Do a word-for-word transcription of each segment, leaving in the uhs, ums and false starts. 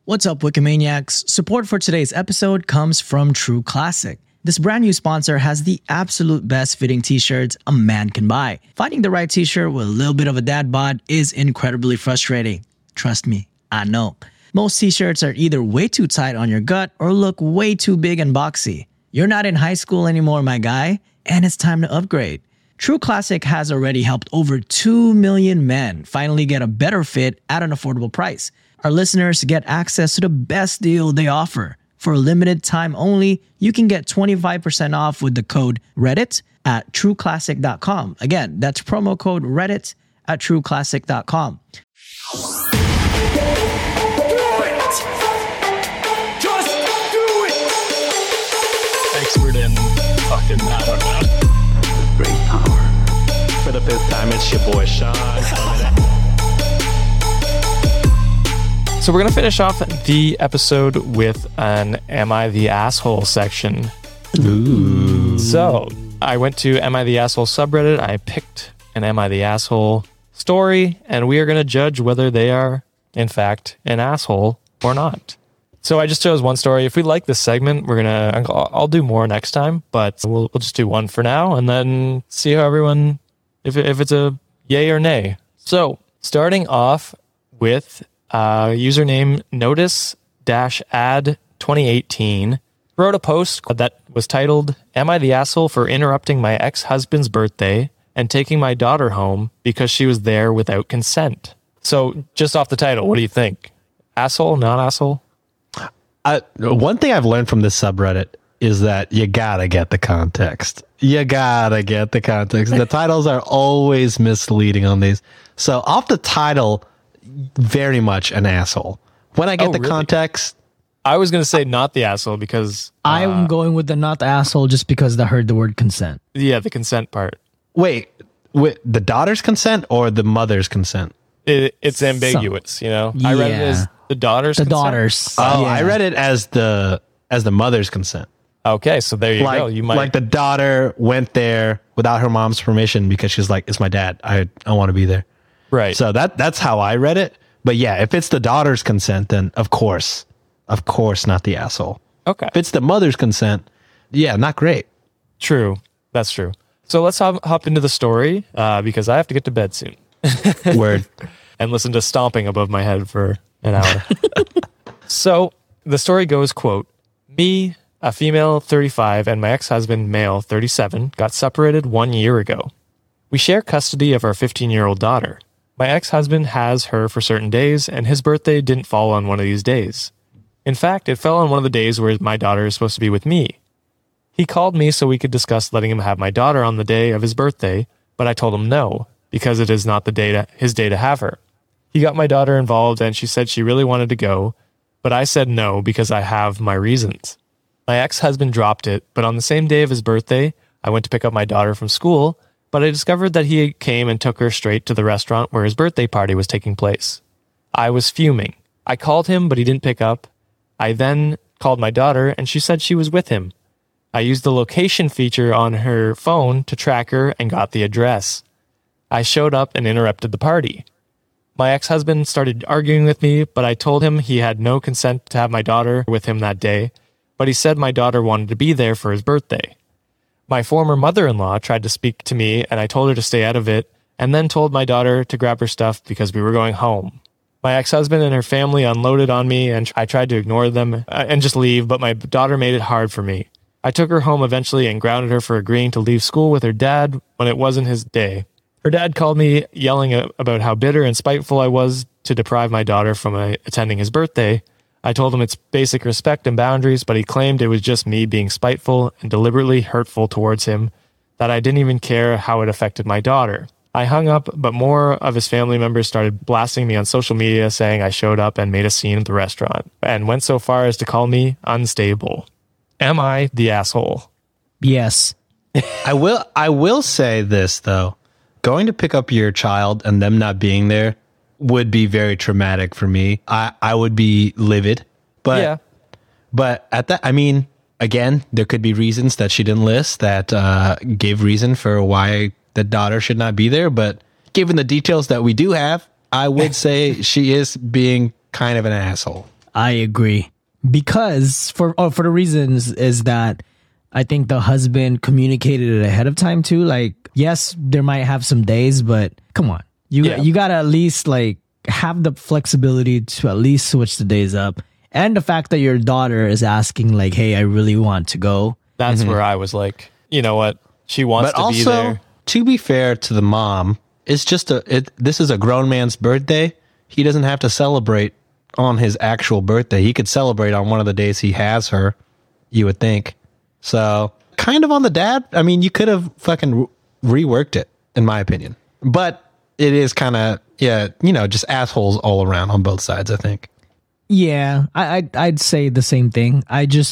What's up, Wikimaniacs? Support for today's episode comes from True Classic. This brand new sponsor has the absolute best fitting t-shirts a man can buy. Finding the right t-shirt with a little bit of a dad bod is incredibly frustrating. Trust me, I know. Most t-shirts are either way too tight on your gut or look way too big and boxy. You're not in high school anymore, my guy, and it's time to upgrade. True Classic has already helped over two million men finally get a better fit at an affordable price. Our listeners get access to the best deal they offer. For a limited time only, you can get twenty-five percent off with the code Reddit at true classic dot com. Again, that's promo code Reddit at true classic dot com. Expert in fucking, I don't know. Great power. For the fifth time, it's your boy Sean. So we're going to finish off the episode with an Am I the Asshole section. Ooh. So I went to Am I the Asshole subreddit. I picked an Am I the Asshole story, and we are going to judge whether they are, in fact, an asshole or not. So I just chose one story. If we like this segment, we're going to, I'll do more next time, but we'll, we'll just do one for now and then see how everyone, if, if it's a yay or nay. So starting off with Uh, username notice-ad twenty eighteen wrote a post that was titled, Am I the Asshole for Interrupting My Ex-Husband's Birthday and Taking My Daughter Home Because She Was There Without Consent? So just off the title, what do you think? Asshole, not asshole? Uh, one thing I've learned from this subreddit is that you gotta get the context. You gotta get the context. The titles are always misleading on these. So off the title, very much an asshole. When I get Oh, the really? context, I was going to say not the asshole because... Uh, I'm going with the not the asshole just because I heard the word consent. Yeah, the consent part. wait, wait, the daughter's consent or the mother's consent? It, it's ambiguous, you know? I read it Yeah. as the daughter's The consent. daughters. Oh, Yeah. I read it as the as the mother's consent. Okay, so there you Like, go. You might... like the daughter went there without her mom's permission because she's like, it's my dad. I, I want to be there. right. So that that's how I read it. But yeah, if it's the daughter's consent, then of course, of course, not the asshole. Okay. If it's the mother's consent, yeah, not great. True. That's true. So let's hop, hop into the story uh, because I have to get to bed soon Word. and listen to stomping above my head for an hour. So the story goes, quote, me, a female thirty-five, and my ex-husband, male thirty-seven, got separated one year ago. We share custody of our fifteen-year-old daughter. My ex-husband has her for certain days, and his birthday didn't fall on one of these days. In fact, it fell on one of the days where my daughter is supposed to be with me. He called me so we could discuss letting him have my daughter on the day of his birthday, but I told him no, because it is not the day to, his day to have her. He got my daughter involved, and she said she really wanted to go, but I said no because I have my reasons. My ex-husband dropped it, but on the same day of his birthday, I went to pick up my daughter from school, but I discovered that he came and took her straight to the restaurant where his birthday party was taking place. I was fuming. I called him, but he didn't pick up. I then called my daughter, and she said she was with him. I used the location feature on her phone to track her and got the address. I showed up and interrupted the party. My ex-husband started arguing with me, but I told him he had no consent to have my daughter with him that day, but he said my daughter wanted to be there for his birthday. My former mother-in-law tried to speak to me, and I told her to stay out of it, and then told my daughter to grab her stuff because we were going home. My ex-husband and her family unloaded on me, and I tried to ignore them and just leave, but my daughter made it hard for me. I took her home eventually and grounded her for agreeing to leave school with her dad when it wasn't his day. Her dad called me yelling about how bitter and spiteful I was to deprive my daughter from uh, attending his birthday. I told him it's basic respect and boundaries, but he claimed it was just me being spiteful and deliberately hurtful towards him, that I didn't even care how it affected my daughter. I hung up, but more of his family members started blasting me on social media saying I showed up and made a scene at the restaurant, and went so far as to call me unstable. Am I the asshole? Yes. I will I will say this though. Going to pick up your child and them not being there would be very traumatic for me. I, I would be livid. But yeah. but at that I mean, again, there could be reasons that she didn't list that uh, gave reason for why the daughter should not be there. But given the details that we do have, I would say she is being kind of an asshole. I agree. Because for oh, for the reasons is that I think the husband communicated it ahead of time too. Like, yes, there might have some days, but come on. You Yeah. you gotta at least like have the flexibility to at least switch the days up. And the fact that your daughter is asking like, hey, I really want to go. That's where I was like, you know what? She wants But to also, be there. to be fair to the mom, it's just a. It, this is a grown man's birthday. He doesn't have to celebrate on his actual birthday. He could celebrate on one of the days he has her. You would think. So, kind of on the dad. I mean, you could have fucking re- reworked it, in my opinion. But it is kind of, yeah, you know, just assholes all around on both sides, I think. Yeah, I, I'd, I'd say the same thing. I just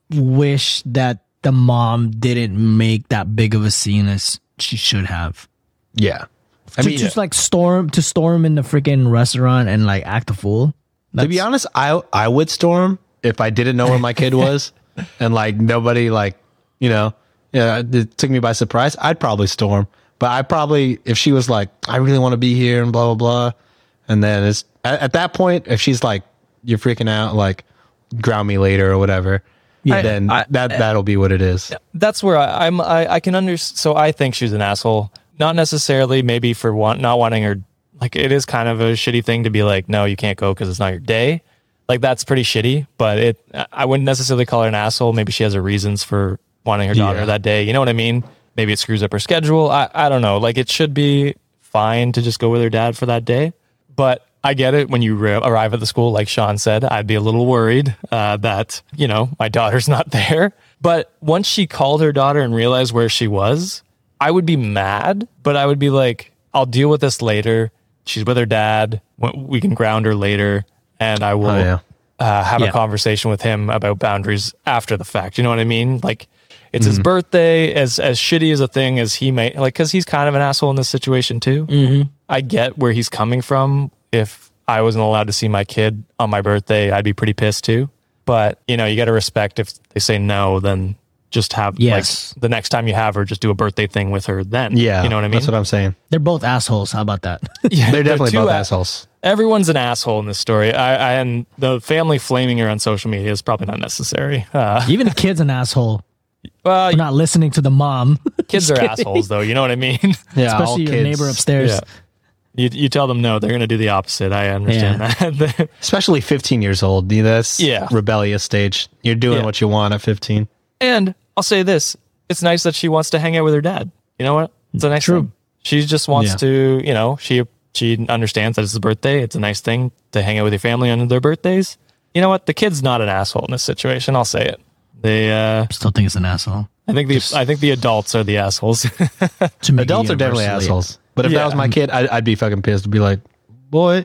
wish that the mom didn't make that big of a scene as she should have. Yeah. I To mean, just like storm to storm in the freaking restaurant and like act a fool. to be honest, I I would storm if I didn't know where my kid was and like nobody like, you know, yeah, it took me by surprise. I'd probably storm. But I probably, if she was like, I really want to be here and blah, blah, blah. And then it's at, at that point, if she's like, you're freaking out, like ground me later or whatever, Yeah. then I- that, that'll be what it is. That's where I, I'm. I, I can understand. So I think she's an asshole. Not necessarily, maybe for want, not wanting her. Like it is kind of a shitty thing to be like, no, you can't go because it's not your day. Like that's pretty shitty. But it, I wouldn't necessarily call her an asshole. Maybe she has her reasons for wanting her daughter Yeah. that day. You know what I mean? Maybe it screws up her schedule. I, I don't know. Like it should be fine to just go with her dad for that day. But I get it when you re- arrive at the school, like Sean said, I'd be a little worried uh, that, you know, my daughter's not there. But once she called her daughter and realized where she was, I would be mad, but I would be like, I'll deal with this later. She's with her dad. We can ground her later. And I will Oh, yeah. uh, have Yeah. a conversation with him about boundaries after the fact. You know what I mean? Like, it's his birthday, as as shitty as a thing as he may, like, because he's kind of an asshole in this situation too. Mm-hmm. I get where he's coming from. If I wasn't allowed to see my kid on my birthday, I'd be pretty pissed too. But, you know, you got to respect if they say no, then just have, Yes. like, the next time you have her, just do a birthday thing with her then. Yeah. You know what I mean? That's what I'm saying. They're both assholes. How about that? Yeah, They're definitely two both a- assholes. Everyone's an asshole in this story. I, I and the family flaming her on social media is probably not necessary. Uh, Even the kid's an asshole well, for not listening to the mom. kids Just are kidding. assholes, though. You know what I mean? Yeah. all Especially your kids, neighbor upstairs. Yeah. You you tell them no, they're going to do the opposite. I understand that. Especially fifteen years old. Dude, That's Yeah. rebellious stage. You're doing Yeah. what you want at fifteen. And I'll say this: it's nice that she wants to hang out with her dad. You know what? It's a nice True. thing. She just wants Yeah. to, you know, she she understands that it's his birthday. It's a nice thing to hang out with your family on their birthdays. You know what? The kid's not an asshole in this situation. I'll say it. They, uh, Still think it's an asshole. I think the I think the adults are the assholes. To me, Adults are definitely universally. assholes. But if Yeah. that was my kid, I'd, I'd be fucking pissed. I'd be like, boy.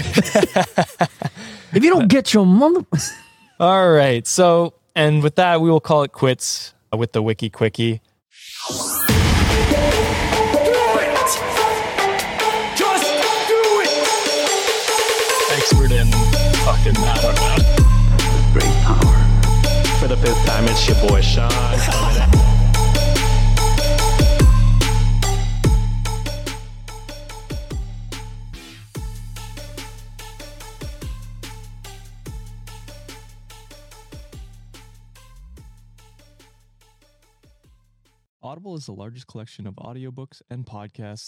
If you don't get your mother, All right. So, and with that, we will call it quits with the wiki quickie. Expert in fucking, I don't know. Great power. For the fifth time, it's your boy Sean. coming at- Audible is the largest collection of audiobooks and podcasts